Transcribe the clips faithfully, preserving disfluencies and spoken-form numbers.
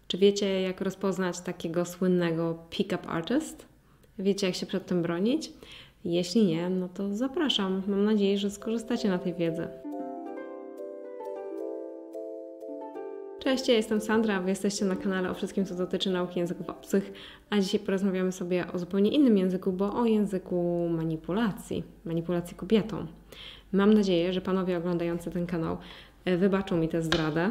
Czy wiecie, jak rozpoznać takiego słynnego pick-up artist? Wiecie, jak się przed tym bronić? Jeśli nie, no to zapraszam. Mam nadzieję, że skorzystacie na tej wiedzy. Cześć, ja jestem Sandra, a Wy jesteście na kanale o wszystkim, co dotyczy nauki języków obcych, a dzisiaj porozmawiamy sobie o zupełnie innym języku, bo o języku manipulacji, manipulacji kobietą. Mam nadzieję, że Panowie oglądający ten kanał wybaczą mi tę zdradę.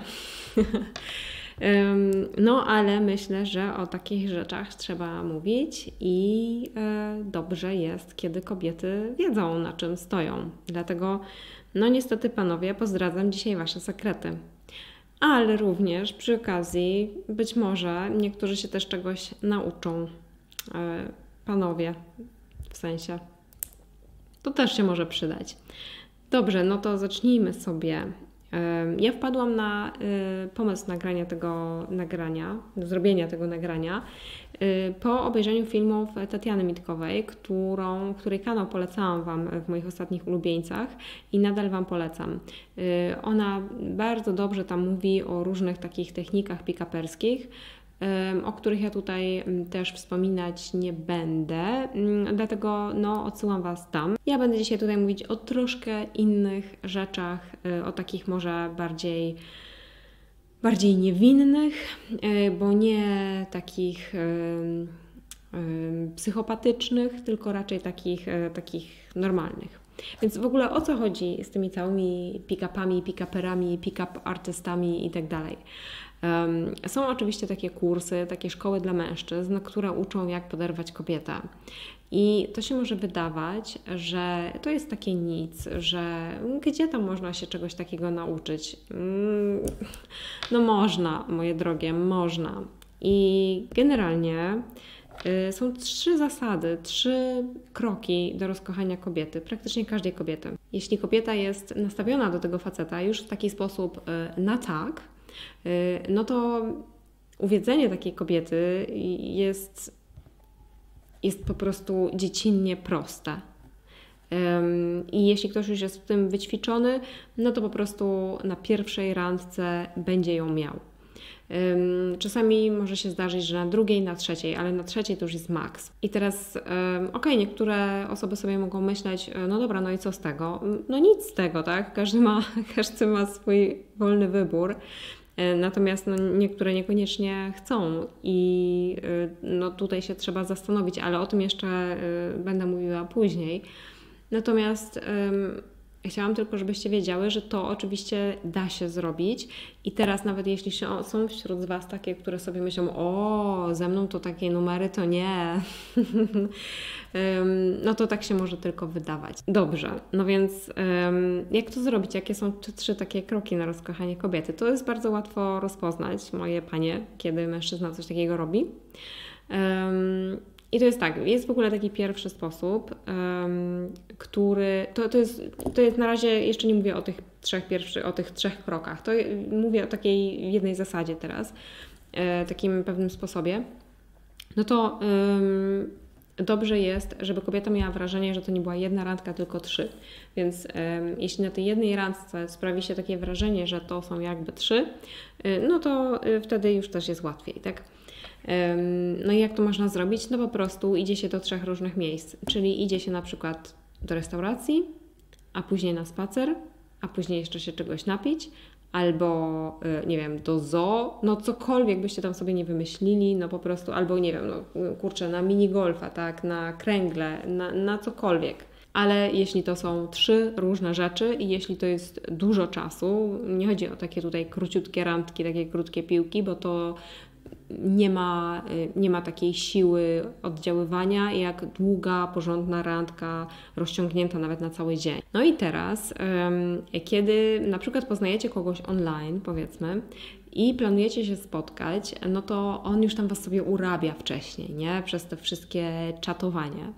No, ale myślę, że o takich rzeczach trzeba mówić i dobrze jest, kiedy kobiety wiedzą, na czym stoją. Dlatego, no niestety Panowie, pozdradzam dzisiaj Wasze sekrety. Ale również przy okazji być może niektórzy się też czegoś nauczą. Panowie, w sensie. To też się może przydać. Dobrze, no to zacznijmy sobie. Ja wpadłam na pomysł nagrania tego nagrania, zrobienia tego nagrania po obejrzeniu filmów Tatiany Mitkowej, którą, której kanał polecałam Wam w moich ostatnich ulubieńcach i nadal Wam polecam. Ona bardzo dobrze tam mówi o różnych takich technikach pick-uperskich, o których ja tutaj też wspominać nie będę, dlatego no, odsyłam Was tam. Ja będę dzisiaj tutaj mówić o troszkę innych rzeczach, o takich może bardziej, bardziej niewinnych, bo nie takich psychopatycznych, tylko raczej takich, takich normalnych. Więc w ogóle o co chodzi z tymi całymi pick-upami, pick-uperami, pick-up artystami i tak dalej? Um, są oczywiście takie kursy, takie szkoły dla mężczyzn, które uczą, jak poderwać kobietę. I to się może wydawać, że to jest takie nic, że gdzie tam można się czegoś takiego nauczyć? Mm, no można, moje drogie, można. I generalnie y, są trzy zasady, trzy kroki do rozkochania kobiety, praktycznie każdej kobiety. Jeśli kobieta jest nastawiona do tego faceta już w taki sposób y, na tak, no to uwiedzenie takiej kobiety jest, jest po prostu dziecinnie proste. I jeśli ktoś już jest w tym wyćwiczony, no to po prostu na pierwszej randce będzie ją miał. Czasami może się zdarzyć, że na drugiej, na trzeciej, ale na trzeciej to już jest maks. I teraz, okej, okay, niektóre osoby sobie mogą myśleć, no dobra, no i co z tego? No nic z tego, tak? Każdy ma, każdy ma swój wolny wybór. Natomiast no, niektóre niekoniecznie chcą i no, tutaj się trzeba zastanowić, ale o tym jeszcze będę mówiła później. Natomiast um, chciałam tylko, żebyście wiedziały, że to oczywiście da się zrobić i teraz nawet jeśli są wśród z Was takie, które sobie myślą, o, ze mną to takie numery, to nie. No to tak się może tylko wydawać. Dobrze, no więc jak to zrobić? Jakie są trzy takie kroki na rozkochanie kobiety? To jest bardzo łatwo rozpoznać, moje panie, kiedy mężczyzna coś takiego robi. I to jest tak, jest w ogóle taki pierwszy sposób, um, który, to, to, jest, to jest na razie, jeszcze nie mówię o tych trzech pierwszych, o tych trzech krokach, to mówię o takiej jednej zasadzie teraz, e, takim pewnym sposobie. No to um, dobrze jest, żeby kobieta miała wrażenie, że to nie była jedna randka, tylko trzy. Więc um, jeśli na tej jednej randce sprawi się takie wrażenie, że to są jakby trzy, y, no to y, wtedy już też jest łatwiej, tak? No i jak to można zrobić? No po prostu idzie się do trzech różnych miejsc, czyli idzie się na przykład do restauracji, a później na spacer, a później jeszcze się czegoś napić, albo nie wiem, do zoo, no cokolwiek byście tam sobie nie wymyślili, no po prostu, albo nie wiem, no kurczę, na minigolfa, tak, na kręgle, na, na cokolwiek. Ale jeśli to są trzy różne rzeczy i jeśli to jest dużo czasu, nie chodzi o takie tutaj króciutkie randki, takie krótkie piłki, bo to nie ma, nie ma takiej siły oddziaływania jak długa, porządna randka rozciągnięta nawet na cały dzień. No i teraz, kiedy na przykład poznajecie kogoś online, powiedzmy, i planujecie się spotkać, no to on już tam Was sobie urabia wcześniej, nie? Przez te wszystkie czatowania.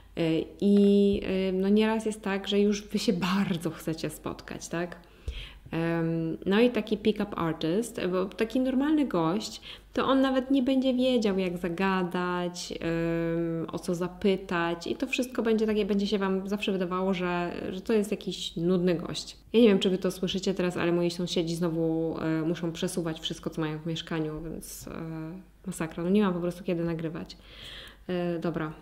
I no nieraz jest tak, że już Wy się bardzo chcecie spotkać, tak? No i taki pick-up artist, bo taki normalny gość, to on nawet nie będzie wiedział, jak zagadać, o co zapytać i to wszystko będzie takie, będzie się Wam zawsze wydawało, że, że to jest jakiś nudny gość. Ja nie wiem, czy Wy to słyszycie teraz, ale moi sąsiedzi znowu muszą przesuwać wszystko, co mają w mieszkaniu, więc masakra. No nie mam po prostu kiedy nagrywać. Dobra.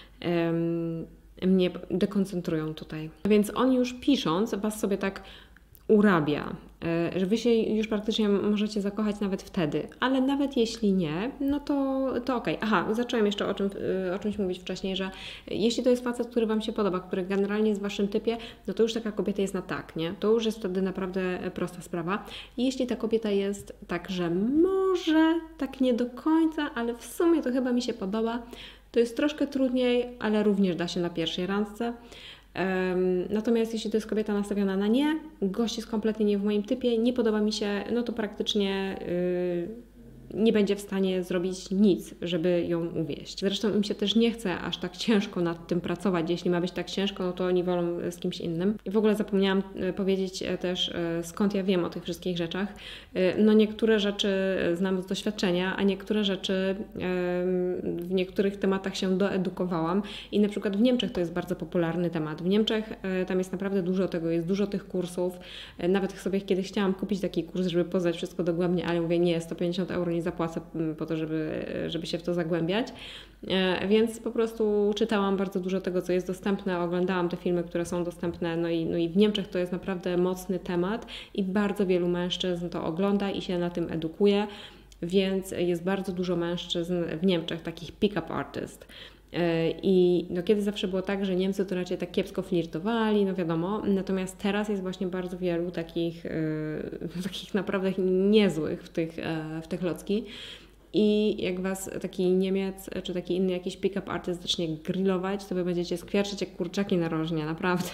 Mnie dekoncentrują tutaj. Więc on już pisząc Was sobie tak urabia, że Wy się już praktycznie możecie zakochać nawet wtedy, ale nawet jeśli nie, no to, to okej. Okay. Aha, zacząłem jeszcze o, czym, o czymś mówić wcześniej, że jeśli to jest facet, który Wam się podoba, który generalnie jest w Waszym typie, no to już taka kobieta jest na tak, nie? To już jest wtedy naprawdę prosta sprawa. I jeśli ta kobieta jest tak, że może tak nie do końca, ale w sumie to chyba mi się podoba, to jest troszkę trudniej, ale również da się na pierwszej randce. Um, natomiast jeśli to jest kobieta nastawiona na nie, gość jest kompletnie nie w moim typie, nie podoba mi się, no to praktycznie yy, nie będzie w stanie zrobić nic, żeby ją uwieść. Zresztą im się też nie chce aż tak ciężko nad tym pracować. Jeśli ma być tak ciężko, no to oni wolą z kimś innym. I w ogóle zapomniałam powiedzieć też, skąd ja wiem o tych wszystkich rzeczach. No niektóre rzeczy znam z doświadczenia, a niektóre rzeczy w niektórych tematach się doedukowałam. I na przykład w Niemczech to jest bardzo popularny temat. W Niemczech tam jest naprawdę dużo tego, jest dużo tych kursów. Nawet sobie kiedyś chciałam kupić taki kurs, żeby poznać wszystko dogłębnie, ale mówię, nie, sto pięćdziesiąt euro nie zapłacę po to, żeby, żeby się w to zagłębiać. Więc po prostu czytałam bardzo dużo tego, co jest dostępne, oglądałam te filmy, które są dostępne, no i, no i w Niemczech to jest naprawdę mocny temat i bardzo wielu mężczyzn to ogląda i się na tym edukuje, więc jest bardzo dużo mężczyzn w Niemczech, takich pick-up artist. I no kiedy zawsze było tak, że Niemcy to raczej tak kiepsko flirtowali, no wiadomo, natomiast teraz jest właśnie bardzo wielu takich, yy, takich naprawdę niezłych w tych, yy, w tych locki. I jak Was taki Niemiec czy taki inny jakiś pick-up artist zacznie grillować, to Wy będziecie skwierczyć jak kurczaki na rożnie, naprawdę.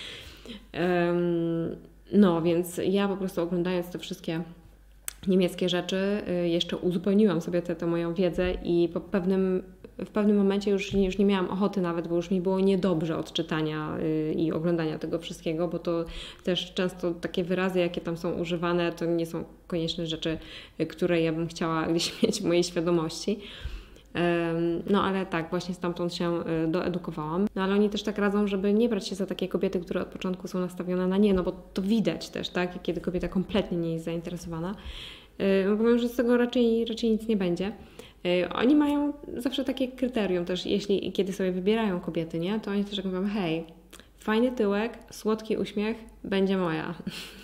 Um, no więc ja po prostu oglądając te wszystkie niemieckie rzeczy jeszcze uzupełniłam sobie tę moją wiedzę i po pewnym w pewnym momencie już, już nie miałam ochoty nawet, bo już mi było niedobrze od czytania i oglądania tego wszystkiego, bo to też często takie wyrazy, jakie tam są używane, to nie są koniecznie rzeczy, które ja bym chciała gdzieś mieć w mojej świadomości. No ale tak, właśnie stamtąd się doedukowałam. No ale oni też tak radzą, żeby nie brać się za takie kobiety, które od początku są nastawione na nie, no bo to widać też, tak, kiedy kobieta kompletnie nie jest zainteresowana. No powiem, że z tego raczej, raczej nic nie będzie. Oni mają zawsze takie kryterium też, jeśli kiedy sobie wybierają kobiety, nie, to oni też tak mówią, hej, fajny tyłek, słodki uśmiech, będzie moja.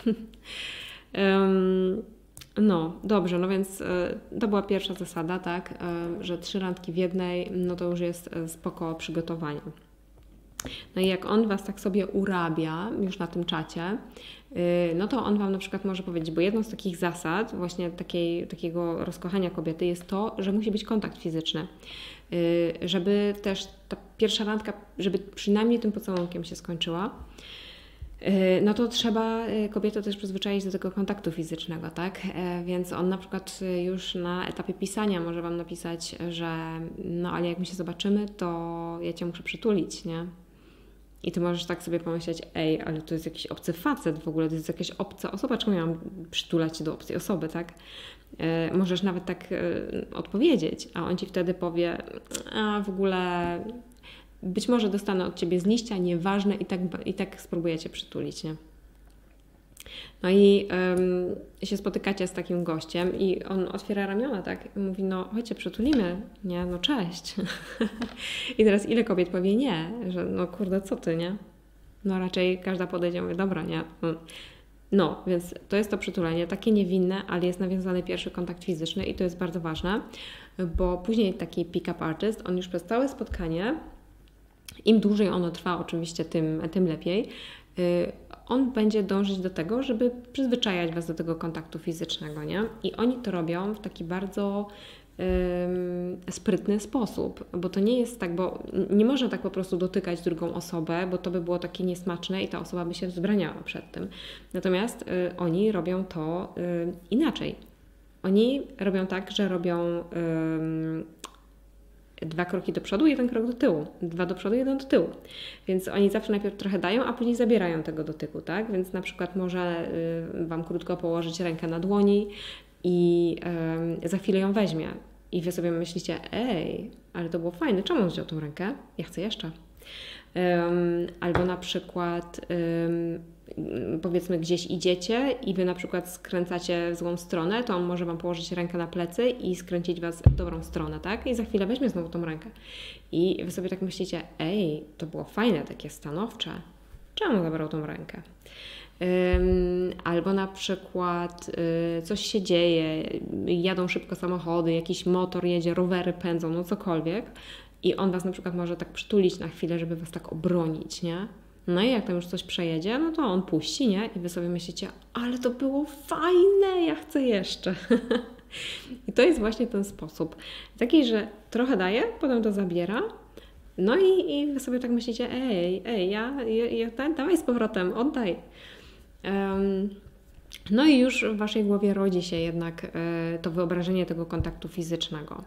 um, no, dobrze, no więc y, to była pierwsza zasada, tak, y, że trzy randki w jednej, no to już jest spoko przygotowanie. No i jak on Was tak sobie urabia już na tym czacie, no to on Wam na przykład może powiedzieć, bo jedną z takich zasad właśnie takiej, takiego rozkochania kobiety jest to, że musi być kontakt fizyczny. Żeby też ta pierwsza randka, żeby przynajmniej tym pocałunkiem się skończyła, no to trzeba kobietę też przyzwyczaić do tego kontaktu fizycznego, tak? Więc on na przykład już na etapie pisania może Wam napisać, że no ale jak my się zobaczymy, to ja Cię muszę przytulić, nie? I Ty możesz tak sobie pomyśleć, ej, ale to jest jakiś obcy facet w ogóle, to jest jakaś obca osoba, czemu ja mam przytulać się do obcej osoby, tak? E, możesz nawet tak e, odpowiedzieć, a on Ci wtedy powie, a w ogóle być może dostanę od Ciebie z liścia, nieważne i tak, i tak spróbuję Cię przytulić, nie? No i um, się spotykacie z takim gościem i on otwiera ramiona, tak? I mówi, no chodźcie, przytulimy, nie? No cześć. I teraz ile kobiet powie nie? Że no kurde, co ty, nie? No raczej każda podejdzie i mówi, dobra, nie? No, więc to jest to przytulenie, takie niewinne, ale jest nawiązany pierwszy kontakt fizyczny i to jest bardzo ważne, bo później taki pick-up artist, on już przez całe spotkanie, im dłużej ono trwa oczywiście, tym, tym lepiej, on będzie dążyć do tego, żeby przyzwyczajać Was do tego kontaktu fizycznego, nie? I oni to robią w taki bardzo ym, sprytny sposób, bo to nie jest tak, bo nie można tak po prostu dotykać drugą osobę, bo to by było takie niesmaczne i ta osoba by się wzbraniała przed tym. Natomiast y, oni robią to y, inaczej. Oni robią tak, że robią y, Dwa kroki do przodu, jeden krok do tyłu. Dwa do przodu, jeden do tyłu. Więc oni zawsze najpierw trochę dają, a później zabierają tego dotyku, tak? Więc na przykład może y, Wam krótko położyć rękę na dłoni i y, za chwilę ją weźmie. I Wy sobie myślicie, ej, ale to było fajne, czemu on wziął tą rękę? Ja chcę jeszcze. Um, albo na przykład um, powiedzmy gdzieś idziecie i Wy na przykład skręcacie w złą stronę, to on może Wam położyć rękę na plecy i skręcić Was w dobrą stronę, tak? I za chwilę weźmie znowu tą rękę. I Wy sobie tak myślicie, ej, to było fajne, takie stanowcze. Czemu zabrał tą rękę? Um, albo na przykład y, coś się dzieje, jadą szybko samochody, jakiś motor jedzie, rowery pędzą, no cokolwiek. I on Was na przykład może tak przytulić na chwilę, żeby Was tak obronić, nie? No i jak tam już coś przejedzie, no to on puści, nie? I Wy sobie myślicie, ale to było fajne, ja chcę jeszcze. I to jest właśnie ten sposób. Taki, że trochę daje, potem to zabiera. No i, i Wy sobie tak myślicie, ej, ej, ja, ja, ja dawaj z powrotem, oddaj. Um, no i już w Waszej głowie rodzi się jednak y, to wyobrażenie tego kontaktu fizycznego.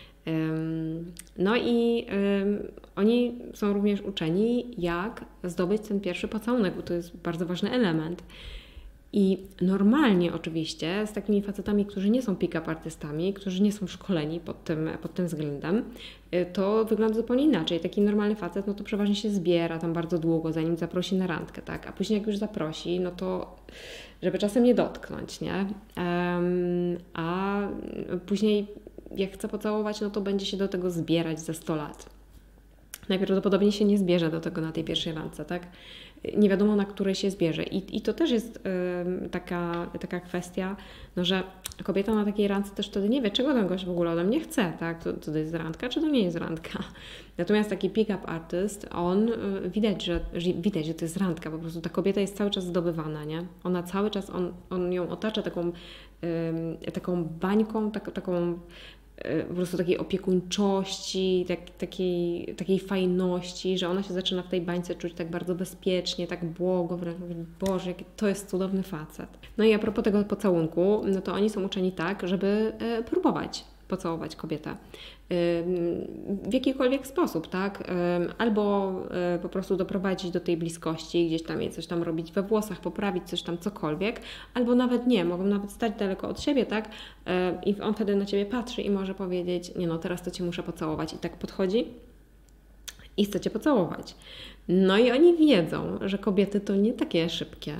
No i um, oni są również uczeni, jak zdobyć ten pierwszy pocałunek, bo to jest bardzo ważny element. I normalnie oczywiście z takimi facetami, którzy nie są pick-up artystami, którzy nie są szkoleni pod tym, pod tym względem, to wygląda zupełnie inaczej. Taki normalny facet, no to przeważnie się zbiera tam bardzo długo, zanim zaprosi na randkę, tak? A później jak już zaprosi, no to żeby czasem nie dotknąć, nie? Um, a później jak chce pocałować, no to będzie się do tego zbierać ze sto lat. Najprawdopodobniej się nie zbierze do tego na tej pierwszej randce, tak? Nie wiadomo, na której się zbierze. I, i to też jest y, taka, taka kwestia, no, że kobieta na takiej randce też wtedy nie wie, czego ten gość w ogóle ode mnie chce, tak? To, to jest randka, czy to nie jest randka? Natomiast taki pick-up artist, on y, widać, że, że, widać, że to jest randka, po prostu ta kobieta jest cały czas zdobywana, nie? Ona cały czas, on, on ją otacza taką, y, taką bańką, tak, taką po prostu takiej opiekuńczości, tak, takiej, takiej fajności, że ona się zaczyna w tej bańce czuć tak bardzo bezpiecznie, tak błogo, wręcz mówi, Boże, jaki to jest cudowny facet. No i a propos tego pocałunku, no to oni są uczeni tak, żeby e, próbować pocałować kobietę w jakikolwiek sposób, tak? Albo po prostu doprowadzić do tej bliskości, gdzieś tam jej coś tam robić we włosach, poprawić coś tam cokolwiek, albo nawet nie, mogą nawet stać daleko od siebie, tak? I on wtedy na Ciebie patrzy i może powiedzieć, nie no, teraz to Cię muszę pocałować. I tak podchodzi i chce Cię pocałować. No i oni wiedzą, że kobiety to nie takie szybkie,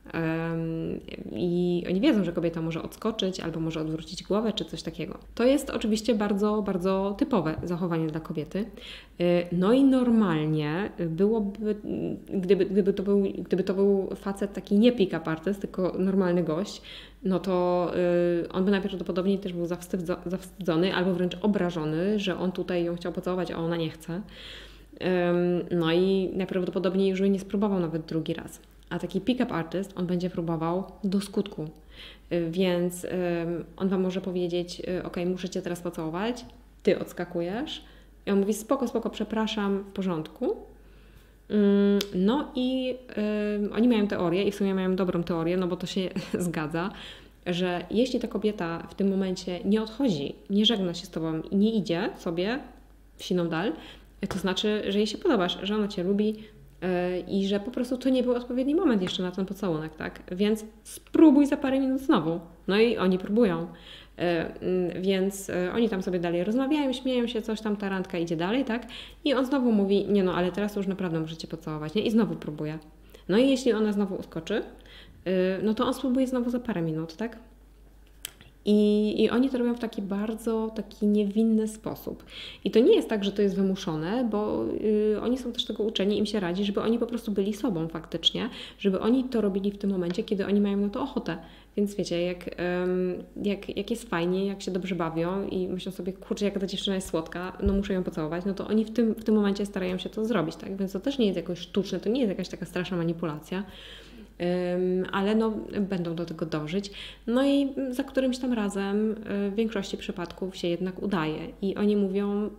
i oni wiedzą, że kobieta może odskoczyć albo może odwrócić głowę czy coś takiego. To jest oczywiście bardzo, bardzo typowe zachowanie dla kobiety. No i normalnie byłoby, gdyby, gdyby, to, był, gdyby to był facet taki nie pick-up artist, tylko normalny gość, no to on by najprawdopodobniej też był zawstydzony albo wręcz obrażony, że on tutaj ją chciał pocałować, a ona nie chce. No i najprawdopodobniej już by nie spróbował nawet drugi raz. A taki pick-up artist, on będzie próbował do skutku. Więc on Wam może powiedzieć, ok, muszę Cię teraz pocałować, Ty odskakujesz. I on mówi, spoko, spoko, przepraszam, w porządku. No i oni mają teorię i w sumie mają dobrą teorię, no bo to się zgadza, że jeśli ta kobieta w tym momencie nie odchodzi, nie żegna się z Tobą i nie idzie sobie w siną dal, to znaczy, że jej się podobasz, że ona Cię lubi, i że po prostu to nie był odpowiedni moment jeszcze na ten pocałunek, tak? Więc spróbuj za parę minut znowu. No i oni próbują. Więc oni tam sobie dalej rozmawiają, śmieją się, coś tam, ta randka idzie dalej, tak? I on znowu mówi, nie no, ale teraz już naprawdę możecie pocałować, nie? I znowu próbuje. No i jeśli ona znowu uskoczy, no to on spróbuje znowu za parę minut, tak? I, I oni to robią w taki bardzo taki niewinny sposób. I to nie jest tak, że to jest wymuszone, bo y, oni są też tego uczeni, im się radzi, żeby oni po prostu byli sobą faktycznie, żeby oni to robili w tym momencie, kiedy oni mają na to ochotę. Więc wiecie, jak, ym, jak, jak jest fajnie, jak się dobrze bawią i myślą sobie, kurczę, jaka ta dziewczyna jest słodka, no muszę ją pocałować, no to oni w tym, w tym momencie starają się to zrobić, tak? Więc to też nie jest jakoś sztuczne, to nie jest jakaś taka straszna manipulacja. Um, ale no, będą do tego dążyć. No i za którymś tam razem w większości przypadków się jednak udaje. I oni mówią,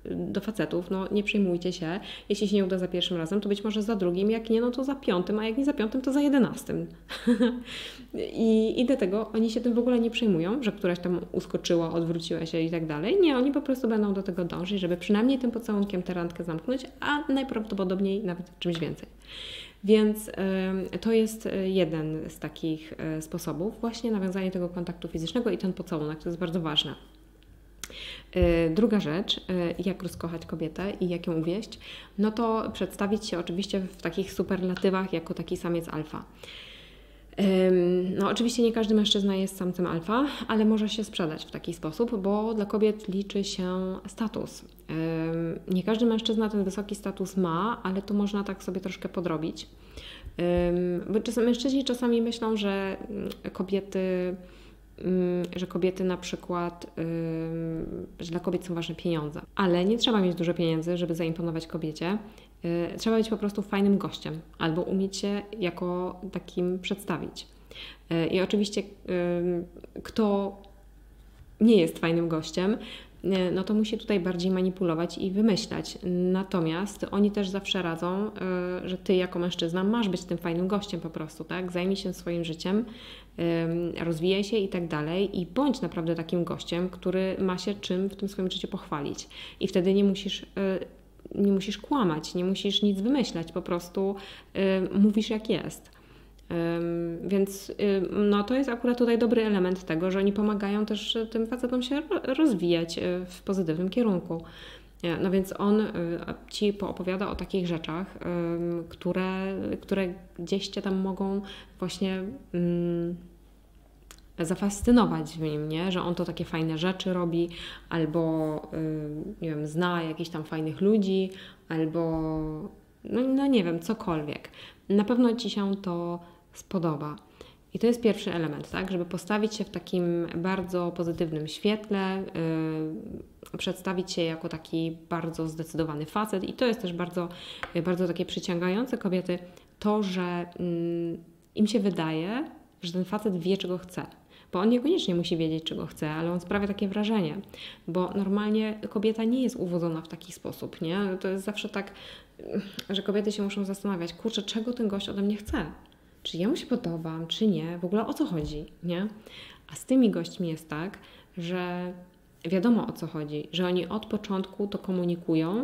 do facetów, no nie przejmujcie się, jeśli się nie uda za pierwszym razem, to być może za drugim, jak nie, no to za piątym, a jak nie za piątym, to za jedenastym. I, I dlatego oni się tym w ogóle nie przejmują, że któraś tam uskoczyła, odwróciła się i tak dalej. Nie, oni po prostu będą do tego dążyć, żeby przynajmniej tym pocałunkiem tę randkę zamknąć, a najprawdopodobniej nawet czymś więcej. Więc y, to jest jeden z takich y, sposobów, właśnie nawiązanie tego kontaktu fizycznego i ten pocałunek, to jest bardzo ważne. Y, druga rzecz, y, jak rozkochać kobietę i jak ją uwieść, no to przedstawić się oczywiście w takich superlatywach jako taki samiec alfa. No oczywiście nie każdy mężczyzna jest samcem alfa, ale może się sprzedać w taki sposób, bo dla kobiet liczy się status. Nie każdy mężczyzna ten wysoki status ma, ale to można tak sobie troszkę podrobić. Bo czasem, mężczyźni czasami myślą, że kobiety, że kobiety na przykład, że dla kobiet są ważne pieniądze. Ale nie trzeba mieć dużo pieniędzy, żeby zaimponować kobiecie. Trzeba być po prostu fajnym gościem albo umieć się jako takim przedstawić. I oczywiście kto nie jest fajnym gościem, no to musi tutaj bardziej manipulować i wymyślać. Natomiast oni też zawsze radzą, że Ty jako mężczyzna masz być tym fajnym gościem po prostu, tak? Zajmij się swoim życiem, rozwijaj się i tak dalej i bądź naprawdę takim gościem, który ma się czym w tym swoim życiu pochwalić. I wtedy nie musisz nie musisz kłamać, nie musisz nic wymyślać, po prostu y, mówisz jak jest. Y, więc y, no, to jest akurat tutaj dobry element tego, że oni pomagają też tym facetom się rozwijać y, w pozytywnym kierunku. Y, no więc on y, Ci poopowiada o takich rzeczach, y, które, które gdzieś Cię tam mogą właśnie y, zafascynować w nim, nie? Że on to takie fajne rzeczy robi, albo yy, nie wiem, zna jakichś tam fajnych ludzi, albo no, no nie wiem, cokolwiek. Na pewno Ci się to spodoba. I to jest pierwszy element, tak? Żeby postawić się w takim bardzo pozytywnym świetle, yy, przedstawić się jako taki bardzo zdecydowany facet i to jest też bardzo, yy, bardzo takie przyciągające kobiety, to, że yy, im się wydaje, że ten facet wie, czego chce. Bo on niekoniecznie musi wiedzieć, czego chce, ale on sprawia takie wrażenie. Bo normalnie kobieta nie jest uwodzona w taki sposób, nie? To jest zawsze tak, że kobiety się muszą zastanawiać, kurczę, czego ten gość ode mnie chce? Czy ja mu się podobam, czy nie? W ogóle o co chodzi, nie? A z tymi gośćmi jest tak, że wiadomo o co chodzi, że oni od początku to komunikują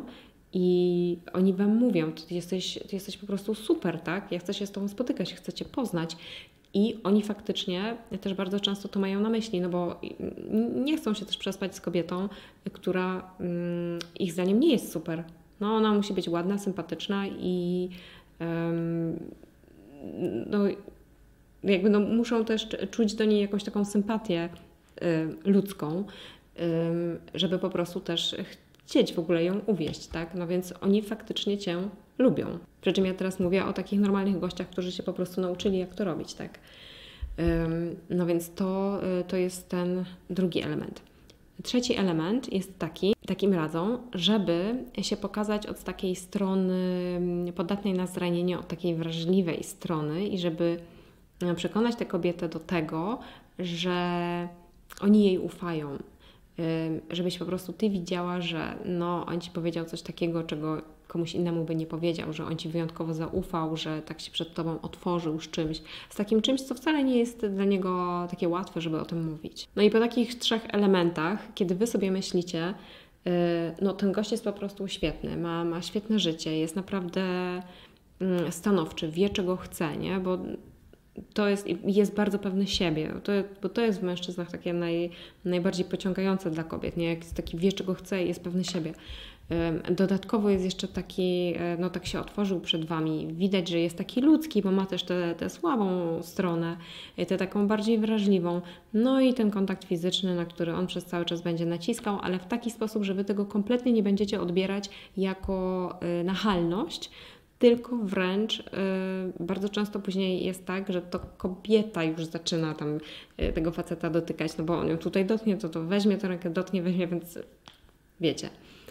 i oni Wam mówią, ty jesteś, ty jesteś po prostu super, tak? Ja chcę się z Tobą spotykać, chcę Cię poznać. I oni faktycznie też bardzo często to mają na myśli, no bo nie chcą się też przespać z kobietą, która um, ich zdaniem nie jest super. No ona musi być ładna, sympatyczna i um, no, jakby no, muszą też czuć do niej jakąś taką sympatię y, ludzką, y, żeby po prostu też chcieć w ogóle ją uwieść, tak? No więc oni faktycznie Cię lubią. Przy czym ja teraz mówię o takich normalnych gościach, którzy się po prostu nauczyli, jak to robić, tak? Um, no więc to, to jest ten drugi element. Trzeci element jest taki, takim radzą, żeby się pokazać od takiej strony podatnej na zranienie, od takiej wrażliwej strony i żeby przekonać tę kobietę do tego, że oni jej ufają. Żebyś po prostu Ty widziała, że no, on Ci powiedział coś takiego, czego komuś innemu by nie powiedział, że on Ci wyjątkowo zaufał, że tak się przed Tobą otworzył z czymś, z takim czymś, co wcale nie jest dla niego takie łatwe, żeby o tym mówić. No i po takich trzech elementach, kiedy Wy sobie myślicie, no ten gość jest po prostu świetny, ma, ma świetne życie, jest naprawdę stanowczy, wie czego chce, nie? Bo to jest, jest bardzo pewny siebie, to, bo to jest w mężczyznach takie naj, najbardziej pociągające dla kobiet, nie? Jak jest taki, wie czego chce i jest pewny siebie. Dodatkowo jest jeszcze taki, no tak się otworzył przed Wami, widać, że jest taki ludzki, bo ma też tę słabą stronę, tę taką bardziej wrażliwą, no i ten kontakt fizyczny, na który on przez cały czas będzie naciskał, ale w taki sposób, że Wy tego kompletnie nie będziecie odbierać jako nachalność, tylko wręcz y, bardzo często później jest tak, że to kobieta już zaczyna tam y, tego faceta dotykać, no bo on ją tutaj dotknie, to to weźmie tę rękę, dotknie, weźmie, więc wiecie.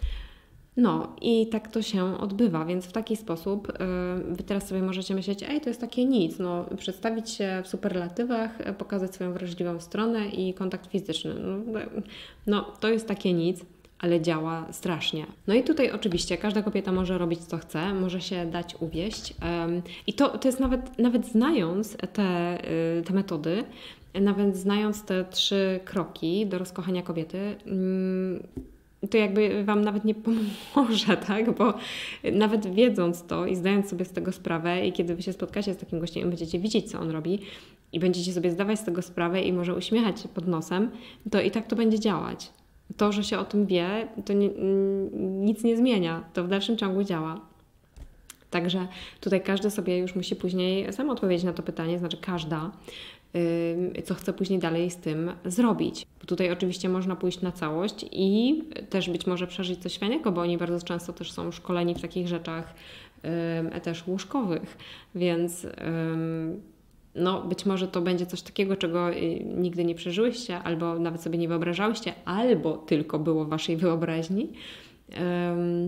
No i tak to się odbywa, więc w taki sposób y, Wy teraz sobie możecie myśleć, ej, to jest takie nic, no przedstawić się w superlatywach, pokazać swoją wrażliwą stronę i kontakt fizyczny. No, no to jest takie nic, ale działa strasznie. No i tutaj oczywiście każda kobieta może robić co chce, może się dać uwieść um, i to, to jest nawet, nawet znając te, y, te metody, nawet znając te trzy kroki do rozkochania kobiety, y, to jakby Wam nawet nie pomoże, tak? Bo nawet wiedząc to i zdając sobie z tego sprawę i kiedy Wy się spotkacie z takim gościem i będziecie widzieć, co on robi i będziecie sobie zdawać z tego sprawę i może uśmiechać się pod nosem, to i tak to będzie działać. To, że się o tym wie, to nie, nic nie zmienia. To w dalszym ciągu działa. Także tutaj każdy sobie już musi później sam odpowiedzieć na to pytanie, znaczy każda, yy, co chce później dalej z tym zrobić. Bo tutaj oczywiście można pójść na całość i też być może przeżyć coś fajnego, bo oni bardzo często też są szkoleni w takich rzeczach yy, też łóżkowych, więc yy, no być może to będzie coś takiego, czego nigdy nie przeżyłyście, albo nawet sobie nie wyobrażałyście, albo tylko było w Waszej wyobraźni. Um,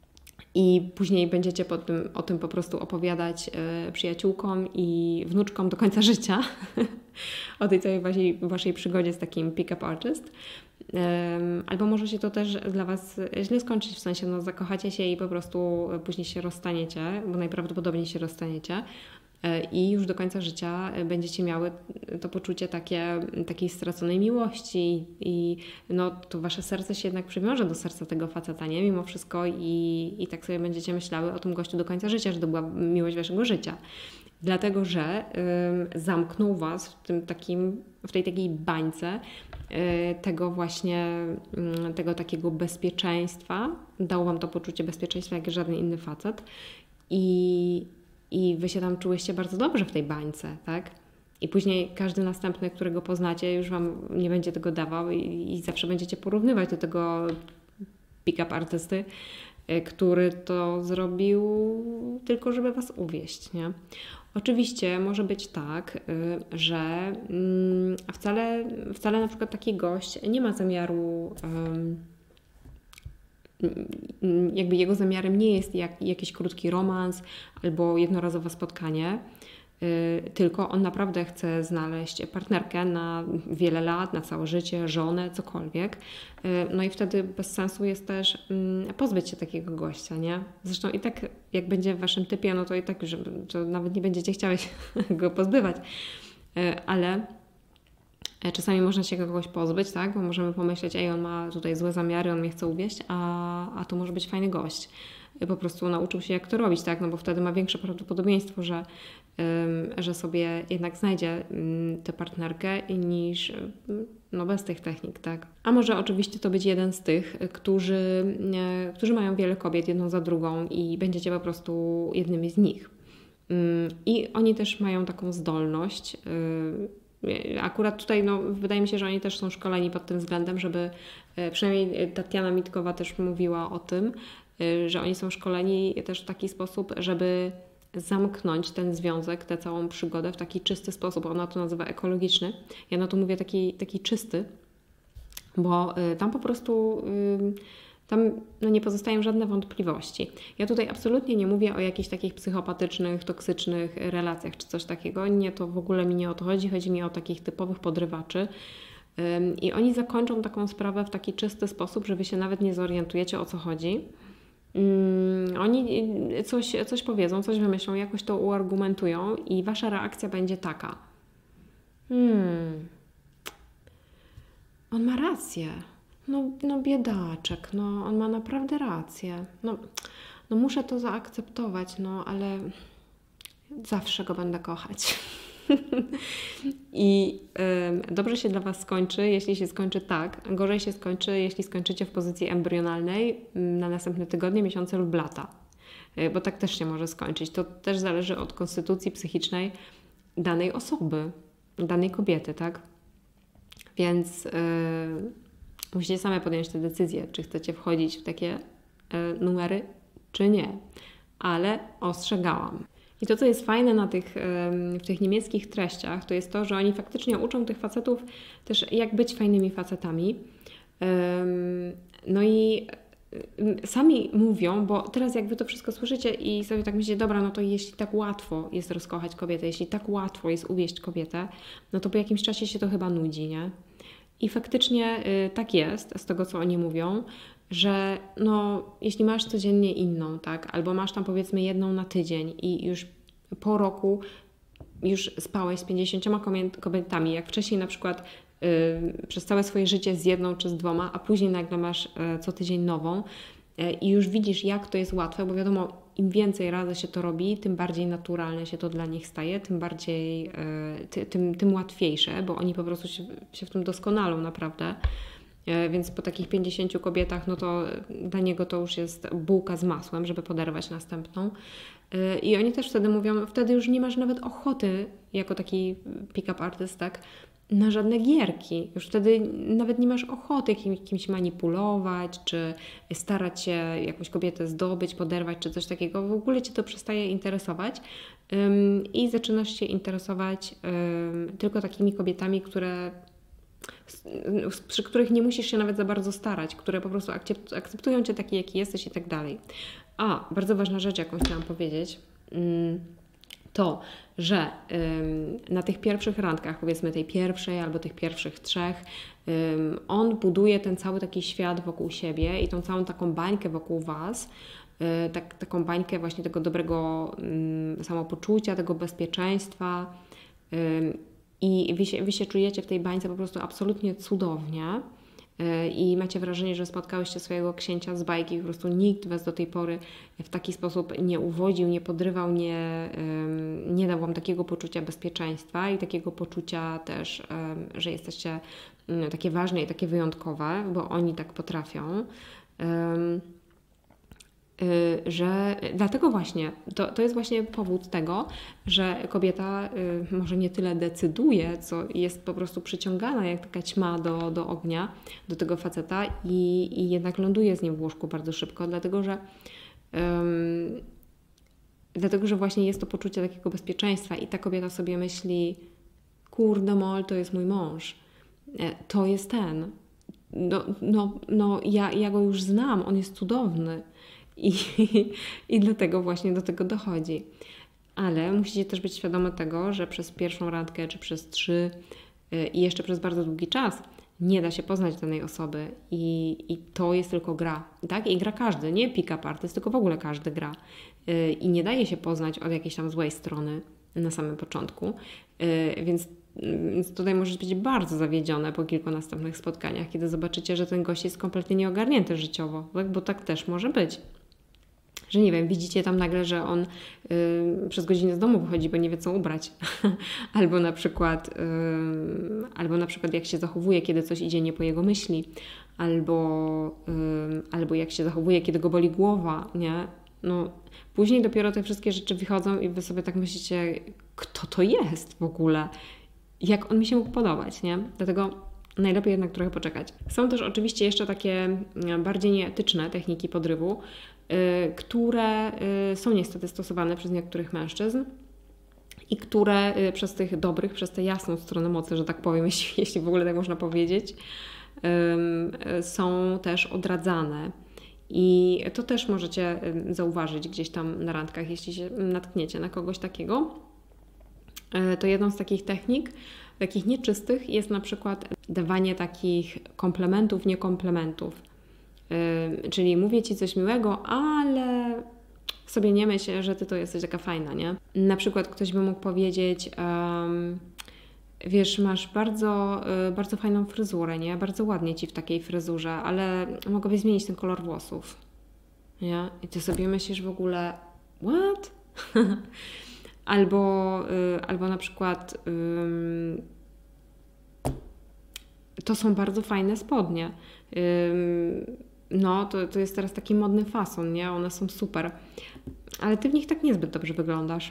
I później będziecie po tym, o tym po prostu opowiadać e, przyjaciółkom i wnuczkom do końca życia. O tej całej waszej, waszej przygodzie z takim pick-up artist. Um, albo może się to też dla Was źle skończyć, w sensie no, zakochacie się i po prostu później się rozstaniecie, bo najprawdopodobniej się rozstaniecie. I już do końca życia będziecie miały to poczucie takie, takiej straconej miłości i no, to Wasze serce się jednak przywiąże do serca tego faceta, nie? Mimo wszystko i, i tak sobie będziecie myślały o tym gościu do końca życia, że to była miłość Waszego życia. Dlatego, że y, zamknął Was w tym takim, w tej takiej bańce y, tego właśnie, y, tego takiego bezpieczeństwa. Dał Wam to poczucie bezpieczeństwa jak żaden inny facet i I Wy się tam czułyście bardzo dobrze w tej bańce, tak? I później każdy następny, którego poznacie, już Wam nie będzie tego dawał i, i zawsze będziecie porównywać do tego pick-up artysty, który to zrobił tylko, żeby Was uwieść, nie? Oczywiście może być tak, że wcale, wcale na przykład taki gość nie ma zamiaru... Um, jakby jego zamiarem nie jest jak, jakiś krótki romans albo jednorazowe spotkanie, yy, tylko on naprawdę chce znaleźć partnerkę na wiele lat, na całe życie, żonę, cokolwiek. Yy, no i wtedy bez sensu jest też yy, pozbyć się takiego gościa, nie? Zresztą i tak jak będzie w Waszym typie, no to i tak już to nawet nie będziecie chciały się go pozbywać, yy, ale czasami można się kogoś pozbyć, tak? Bo możemy pomyśleć, ej, on ma tutaj złe zamiary, on mnie chce uwieść, a, a to może być fajny gość. Po prostu nauczył się, jak to robić, tak? No bo wtedy ma większe prawdopodobieństwo, że, ym, że sobie jednak znajdzie ym, tę partnerkę niż ym, no bez tych technik, tak? A może oczywiście to być jeden z tych, którzy, yy, którzy mają wiele kobiet jedną za drugą i będziecie po prostu jednymi z nich. Ym, I oni też mają taką zdolność, yy, akurat tutaj no, wydaje mi się, że oni też są szkoleni pod tym względem, żeby, przynajmniej Tatiana Mitkowa też mówiła o tym, że oni są szkoleni też w taki sposób, żeby zamknąć ten związek, tę całą przygodę w taki czysty sposób. Ona to nazywa ekologiczny. Ja na to mówię taki, taki czysty, bo tam po prostu... Tam no, nie pozostają żadne wątpliwości. Ja tutaj absolutnie nie mówię o jakichś takich psychopatycznych, toksycznych relacjach czy coś takiego. Nie, to w ogóle mi nie o to chodzi. Chodzi mi o takich typowych podrywaczy. Ym, I oni zakończą taką sprawę w taki czysty sposób, że Wy się nawet nie zorientujecie, o co chodzi. Ym, oni coś, coś powiedzą, coś wymyślą, jakoś to uargumentują i Wasza reakcja będzie taka. Hmm, on ma rację. No, no biedaczek, no on ma naprawdę rację. No, no muszę to zaakceptować, no ale zawsze go będę kochać. I y, dobrze się dla Was skończy, jeśli się skończy tak. Gorzej się skończy, jeśli skończycie w pozycji embrionalnej y, na następne tygodnie, miesiące lub lata. Y, bo tak też się może skończyć. To też zależy od konstytucji psychicznej danej osoby, danej kobiety, tak? Więc... Y, Musicie same podjąć tę decyzję, czy chcecie wchodzić w takie y, numery, czy nie. Ale ostrzegałam. I to, co jest fajne na tych, y, w tych niemieckich treściach, to jest to, że oni faktycznie uczą tych facetów też, jak być fajnymi facetami. Y, no i y, sami mówią, bo teraz jak Wy to wszystko słyszycie i sobie tak myślicie, dobra, no to jeśli tak łatwo jest rozkochać kobietę, jeśli tak łatwo jest uwieść kobietę, no to po jakimś czasie się to chyba nudzi, nie? I faktycznie y, tak jest, z tego co oni mówią. że no, jeśli masz codziennie inną, tak, albo masz tam powiedzmy jedną na tydzień i już po roku już spałeś z pięćdziesięcioma kobietami, jak wcześniej na przykład yy, przez całe swoje życie z jedną czy z dwoma, a później nagle masz yy, co tydzień nową yy, i już widzisz, jak to jest łatwe, bo wiadomo, im więcej razy się to robi, tym bardziej naturalne się to dla nich staje, tym bardziej, yy, ty, tym, tym łatwiejsze, bo oni po prostu się, się w tym doskonalą naprawdę. Więc po takich pięćdziesięciu kobietach, no to dla niego to już jest bułka z masłem, żeby poderwać następną. I oni też wtedy mówią, wtedy już nie masz nawet ochoty, jako taki pick-up artist, tak, na żadne gierki. Już wtedy nawet nie masz ochoty kim, kimś manipulować, czy starać się jakąś kobietę zdobyć, poderwać, czy coś takiego. W ogóle Cię to przestaje interesować um, i zaczynasz się interesować um, tylko takimi kobietami, które przy których nie musisz się nawet za bardzo starać, które po prostu akceptują Cię taki, jaki jesteś i tak dalej. A, bardzo ważna rzecz, jaką chciałam powiedzieć, to, że na tych pierwszych randkach, powiedzmy tej pierwszej albo tych pierwszych trzech, on buduje ten cały taki świat wokół siebie i tą całą taką bańkę wokół Was, tak, taką bańkę właśnie tego dobrego samopoczucia, tego bezpieczeństwa, i wy się, wy się czujecie w tej bańce po prostu absolutnie cudownie yy, i macie wrażenie, że spotkałyście swojego księcia z bajki, po prostu nikt Was do tej pory w taki sposób nie uwodził, nie podrywał, nie, yy, nie dał Wam takiego poczucia bezpieczeństwa i takiego poczucia też, yy, że jesteście yy, takie ważne i takie wyjątkowe, bo oni tak potrafią. Yy. Że dlatego właśnie, to, to jest właśnie powód tego, że kobieta y, może nie tyle decyduje, co jest po prostu przyciągana jak taka ćma do, do ognia, do tego faceta i, i jednak ląduje z nim w łóżku bardzo szybko, dlatego że ym, dlatego, że właśnie jest to poczucie takiego bezpieczeństwa i ta kobieta sobie myśli, kurde mol, to jest mój mąż, to jest ten, no, no, no ja, ja go już znam, on jest cudowny. I, I dlatego właśnie do tego dochodzi. Ale musicie też być świadome tego, że przez pierwszą randkę, czy przez trzy i jeszcze przez bardzo długi czas nie da się poznać danej osoby i, i to jest tylko gra. Tak? I gra każdy, nie pick-up artist, tylko w ogóle każdy gra. I nie daje się poznać od jakiejś tam złej strony na samym początku. Więc, więc tutaj możesz być bardzo zawiedzione po kilku następnych spotkaniach, kiedy zobaczycie, że ten gość jest kompletnie nieogarnięty życiowo, tak? Bo tak też może być. Że nie wiem, widzicie tam nagle, że on y, przez godzinę z domu wychodzi, bo nie wie co ubrać. albo, na przykład, y, albo na przykład jak się zachowuje, kiedy coś idzie nie po jego myśli. Albo, y, albo jak się zachowuje, kiedy go boli głowa, nie? No, później dopiero te wszystkie rzeczy wychodzą i wy sobie tak myślicie, kto to jest w ogóle? Jak on mi się mógł podobać, nie? Dlatego najlepiej jednak trochę poczekać. Są też oczywiście jeszcze takie bardziej nieetyczne techniki podrywu, yy, które yy, są niestety stosowane przez niektórych mężczyzn i które yy, przez tych dobrych, przez tę jasną stronę mocy, że tak powiem, jeśli, jeśli w ogóle tak można powiedzieć, yy, są też odradzane. I to też możecie yy, zauważyć gdzieś tam na randkach, jeśli się natkniecie na kogoś takiego. Yy, to jedną z takich technik, takich nieczystych, jest na przykład dawanie takich komplementów, nie komplementów. Yy, czyli mówię Ci coś miłego, ale sobie nie myśl, że Ty to jesteś taka fajna, nie? Na przykład ktoś by mógł powiedzieć, um, wiesz, masz bardzo, yy, bardzo fajną fryzurę, nie? Bardzo ładnie Ci w takiej fryzurze, ale mogłabyś zmienić ten kolor włosów, nie? I Ty sobie myślisz w ogóle, what? Albo, yy, albo na przykład yy, to są bardzo fajne spodnie. Yy, no, to, to jest teraz taki modny fason, nie? One są super. Ale Ty w nich tak niezbyt dobrze wyglądasz.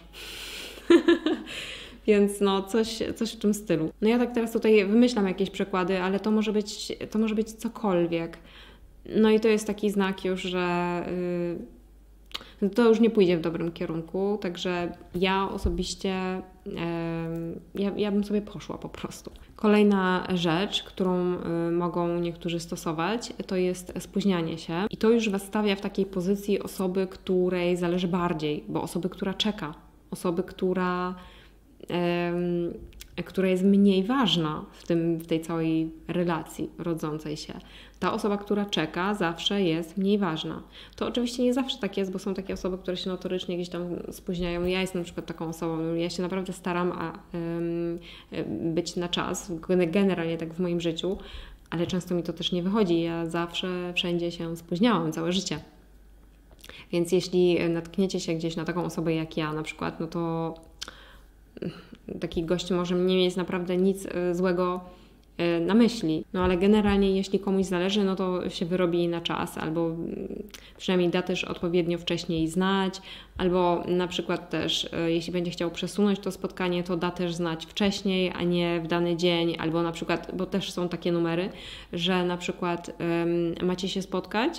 Więc no, coś, coś w tym stylu. No ja tak teraz tutaj wymyślam jakieś przykłady, ale to może być, to może być cokolwiek. No i to jest taki znak już, że... Yy, to już nie pójdzie w dobrym kierunku, także ja osobiście, e, ja, ja bym sobie poszła po prostu. Kolejna rzecz, którą y, mogą niektórzy stosować, to jest spóźnianie się i to już Was stawia w takiej pozycji osoby, której zależy bardziej, bo osoby, która czeka, osoby, która, e, która jest mniej ważna w, tym, w tej całej relacji rodzącej się. Ta osoba, która czeka, zawsze jest mniej ważna. To oczywiście nie zawsze tak jest, bo są takie osoby, które się notorycznie gdzieś tam spóźniają. Ja jestem na przykład taką osobą, ja się naprawdę staram a, ym, być na czas, generalnie tak w moim życiu, ale często mi to też nie wychodzi. Ja zawsze wszędzie się spóźniałam, całe życie. Więc jeśli natkniecie się gdzieś na taką osobę jak ja na przykład, no to taki gość może nie mieć naprawdę nic złego na myśli. No ale generalnie jeśli komuś zależy, no to się wyrobi na czas, albo przynajmniej da też odpowiednio wcześniej znać, albo na przykład też jeśli będzie chciał przesunąć to spotkanie, to da też znać wcześniej, a nie w dany dzień, albo na przykład, bo też są takie numery, że na przykład um, macie się spotkać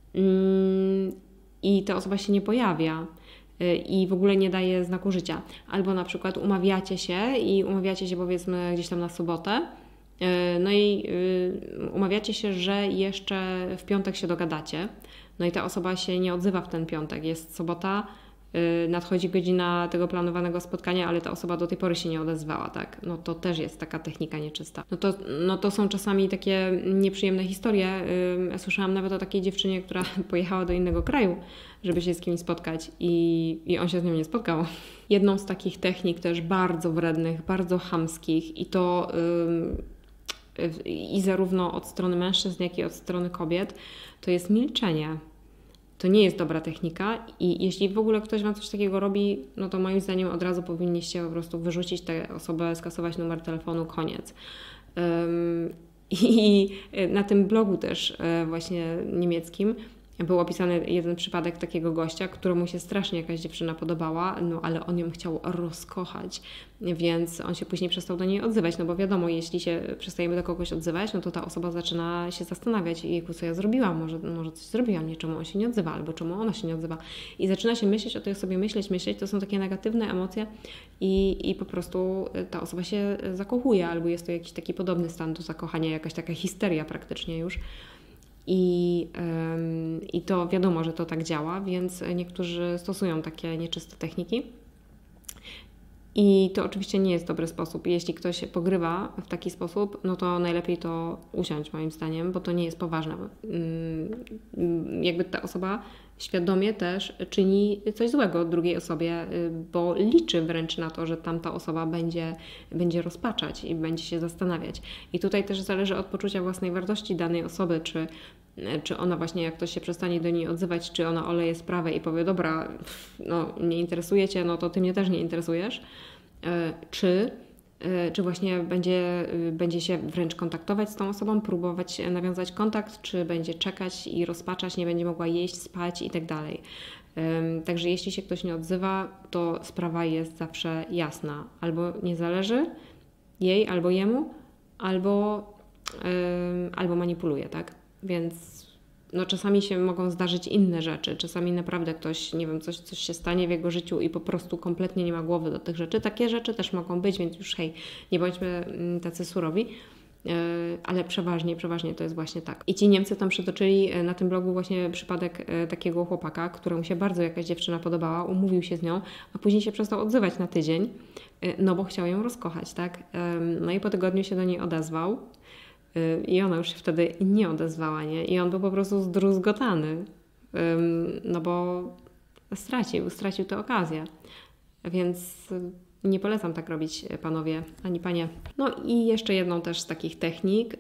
um, i ta osoba się nie pojawia i w ogóle nie daje znaku życia. Albo na przykład umawiacie się i umawiacie się powiedzmy gdzieś tam na sobotę, no i umawiacie się, że jeszcze w piątek się dogadacie, no i ta osoba się nie odzywa w ten piątek. Jest sobota, nadchodzi godzina tego planowanego spotkania, ale ta osoba do tej pory się nie odezwała, tak? No to też jest taka technika nieczysta. No to, no to są czasami takie nieprzyjemne historie. Słyszałam nawet o takiej dziewczynie, która pojechała do innego kraju, żeby się z kimś spotkać i, i on się z nią nie spotkał. Jedną z takich technik też bardzo wrednych, bardzo chamskich i to yy, i zarówno od strony mężczyzn, jak i od strony kobiet, to jest milczenie. To nie jest dobra technika i jeśli w ogóle ktoś Wam coś takiego robi, no to moim zdaniem od razu powinniście po prostu wyrzucić tę osobę, skasować numer telefonu, koniec. Um, I na tym blogu też właśnie niemieckim był opisany jeden przypadek takiego gościa, któremu się strasznie jakaś dziewczyna podobała, no ale on ją chciał rozkochać, więc on się później przestał do niej odzywać, no bo wiadomo, jeśli się przestajemy do kogoś odzywać, no to ta osoba zaczyna się zastanawiać, jejku, co ja zrobiłam, może, może coś zrobiłam, nie, czemu on się nie odzywa, albo czemu ona się nie odzywa i zaczyna się myśleć o tej osobie, myśleć, myśleć, to są takie negatywne emocje i, i po prostu ta osoba się zakochuje, albo jest to jakiś taki podobny stan do zakochania, jakaś taka histeria praktycznie już. I, ym, I to wiadomo, że to tak działa, więc niektórzy stosują takie nieczyste techniki. I to oczywiście nie jest dobry sposób. Jeśli ktoś pogrywa w taki sposób, no to najlepiej to usiąść moim zdaniem, bo to nie jest poważne. Ym, jakby ta osoba świadomie też czyni coś złego drugiej osobie, bo liczy wręcz na to, że tamta osoba będzie, będzie rozpaczać i będzie się zastanawiać. I tutaj też zależy od poczucia własnej wartości danej osoby, czy, czy ona właśnie, jak ktoś się przestanie do niej odzywać, czy ona oleje sprawę i powie, dobra, no nie interesuje Cię, no to Ty mnie też nie interesujesz, czy czy właśnie będzie, będzie się wręcz kontaktować z tą osobą, próbować nawiązać kontakt, czy będzie czekać i rozpaczać, nie będzie mogła jeść, spać i tak dalej. Także jeśli się ktoś nie odzywa, to sprawa jest zawsze jasna. Albo nie zależy jej, albo jemu, albo, albo manipuluje, tak? Więc no czasami się mogą zdarzyć inne rzeczy, czasami naprawdę ktoś, nie wiem, coś, coś się stanie w jego życiu i po prostu kompletnie nie ma głowy do tych rzeczy. Takie rzeczy też mogą być, więc już hej, nie bądźmy tacy surowi, ale przeważnie, przeważnie to jest właśnie tak. I ci Niemcy tam przytoczyli na tym blogu właśnie przypadek takiego chłopaka, któremu się bardzo jakaś dziewczyna podobała, umówił się z nią, a później się przestał odzywać na tydzień, no bo chciał ją rozkochać, tak? No i po tygodniu się do niej odezwał, i ona już się wtedy nie odezwała, nie? I on był po prostu zdruzgotany, no bo stracił, stracił tę okazję. Więc nie polecam tak robić, panowie, ani panie. No i jeszcze jedną też z takich technik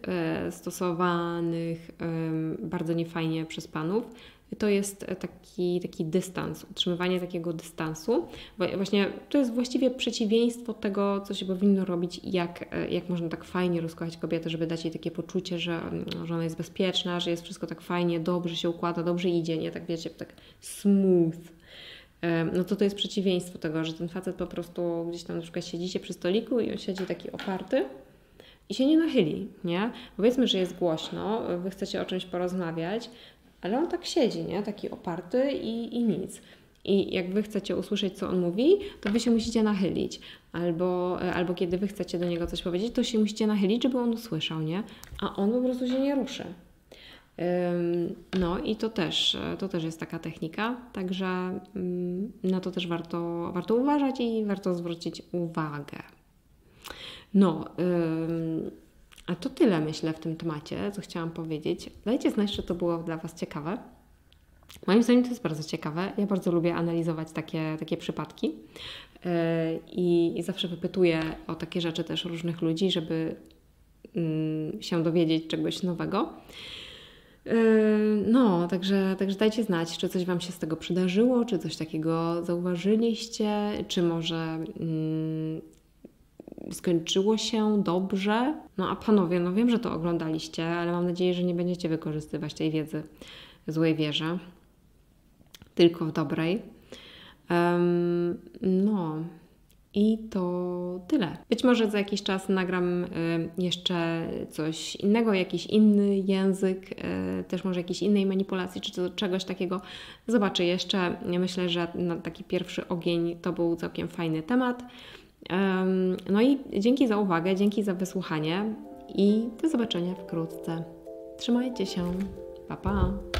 stosowanych bardzo niefajnie przez panów, to jest taki, taki dystans, utrzymywanie takiego dystansu. Właśnie to jest właściwie przeciwieństwo tego, co się powinno robić, jak, jak można tak fajnie rozkochać kobietę, żeby dać jej takie poczucie, że, że ona jest bezpieczna, że jest wszystko tak fajnie, dobrze się układa, dobrze idzie, nie? Tak wiecie, tak smooth. No to to jest przeciwieństwo tego, że ten facet po prostu gdzieś tam na przykład siedzicie przy stoliku i on siedzi taki oparty i się nie nachyli, nie? Powiedzmy, że jest głośno, wy chcecie o czymś porozmawiać, ale on tak siedzi, nie? Taki oparty i, i nic. I jak wy chcecie usłyszeć, co on mówi, to wy się musicie nachylić. Albo, albo kiedy wy chcecie do niego coś powiedzieć, to się musicie nachylić, żeby on usłyszał, nie? A on po prostu się nie ruszy. Ym, no i to też, to też jest taka technika, także ym, na to też warto, warto uważać i warto zwrócić uwagę. No, ym, a to tyle myślę w tym temacie, co chciałam powiedzieć. Dajcie znać, czy to było dla Was ciekawe. Moim zdaniem to jest bardzo ciekawe. Ja bardzo lubię analizować takie, takie przypadki yy, i, i zawsze wypytuję o takie rzeczy też różnych ludzi, żeby yy, się dowiedzieć czegoś nowego. Yy, no, także, także dajcie znać, czy coś Wam się z tego przydarzyło, czy coś takiego zauważyliście, czy może yy, skończyło się dobrze. No a panowie, no wiem, że to oglądaliście, ale mam nadzieję, że nie będziecie wykorzystywać tej wiedzy w złej wierze, tylko w dobrej. Um, no i to tyle. Być może za jakiś czas nagram y, jeszcze coś innego, jakiś inny język, y, też może jakiejś innej manipulacji, czy to, czegoś takiego. Zobaczę jeszcze. Myślę, że na taki pierwszy ogień to był całkiem fajny temat. Um, no i dzięki za uwagę, dzięki za wysłuchanie i do zobaczenia wkrótce. Trzymajcie się. Pa, pa.